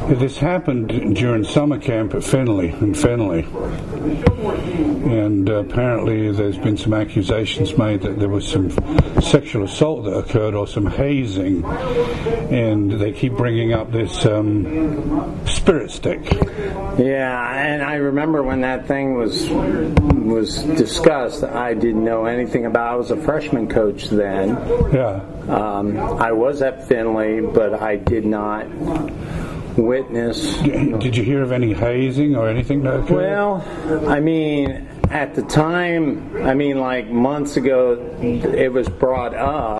This happened during summer camp at Fenley, and apparently there's been some accusations made that there was some sexual assault that occurred or some hazing, and they keep bringing up this spirit stick. Yeah, and I remember when that thing was discussed, I didn't know anything about it. I was a freshman coach then. Yeah. I was at Fenley, but I did not witness. Did you hear of any hazing or anything that occurred? Well, I mean, at the time, like months ago, it was brought up.